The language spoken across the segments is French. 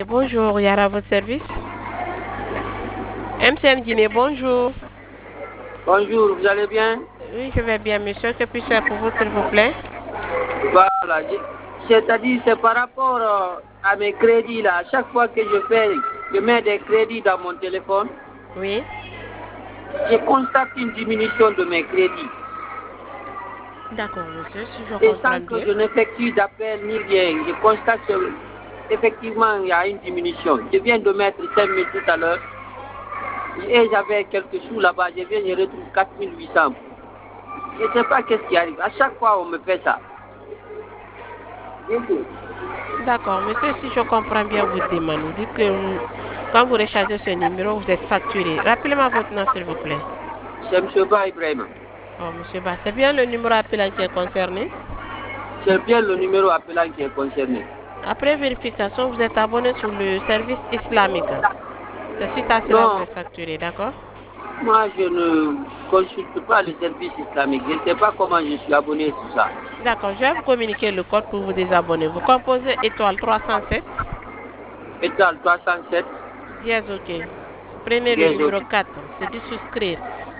Bonjour, Yara, votre service. MCN Guinée, bonjour. Bonjour, vous allez bien? Oui, je vais bien, monsieur. Que puis-je faire pour vous, s'il vous plaît? Voilà, c'est-à-dire, c'est par rapport à mes crédits là. Chaque fois que je mets des crédits dans mon téléphone, Oui. je constate une diminution de mes crédits. D'accord, monsieur, si je Et comprends sans que bien. je n'effectue d'appel ni rien, je constate qu'effectivement, il y a une diminution. Je viens de mettre 5 000 tout à l'heure. Et j'avais quelques sous là-bas, je retrouve 4 800. Je ne sais pas qu'est-ce qui arrive. À chaque fois, on me fait ça. D'accord, monsieur, si je comprends bien votre demande, vous dites que quand vous rechargez ce numéro, vous êtes facturé. Rappelez-moi votre nom, s'il vous plaît. C'est M. Ba Ibrahim. Oh, monsieur Ba, c'est bien le numéro appelant qui est concerné. C'est bien le numéro appelant qui est concerné. Après vérification, vous êtes abonné sur le service islamique. C'est suite à cela que vous Non, êtes facturé, d'accord? moi je ne consulte pas le service islamique. Je ne sais pas comment je suis abonné sur ça. D'accord, je vais vous communiquer le code pour vous désabonner. Vous composez étoile 307, Étoile 307, dièse OK. Prenez le dièse OK. numéro 4, c'est de souscrire.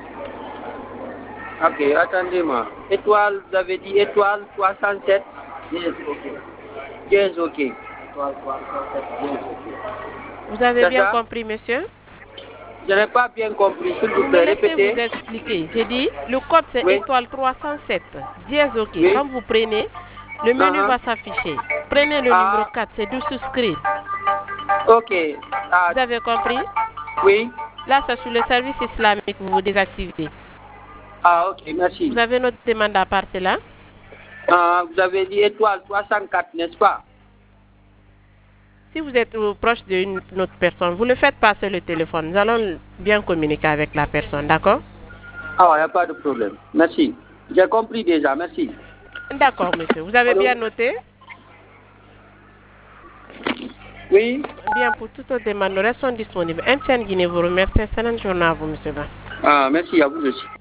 Ok, attendez-moi. Étoile, vous avez dit étoile 307, dièse OK. Dièse OK. Étoile 307, dièse OK. Vous avez C'est bien ça? compris, monsieur? Je n'ai pas bien compris. S'il Vous vous me plaît, laissez vous répétez. expliquer. J'ai dit, le code c'est Oui, étoile 307, dièse OK. oui. Quand vous prenez, le menu Uh-huh. va s'afficher. Prenez le numéro Ah, 4, c'est de souscrire. ok. Ah, Vous avez compris? oui. Là, c'est sur le service islamique, vous vous désactivez. Ah, ok, merci. Vous avez notre demande à part cela? Ah, vous avez dit étoile 304, n'est-ce pas? Si vous êtes proche d'une autre personne, vous le faites passer le téléphone. Nous allons bien communiquer avec la personne, d'accord? Ah, il n'y a pas de problème. Merci. J'ai compris déjà, merci. D'accord, monsieur. Vous avez Allô? bien noté? Oui? Bien, pour toute autre demande, nous restons disponibles. MTN Guinée vous remercie. Excellente journée à vous, monsieur Ba. Ah, merci à vous aussi.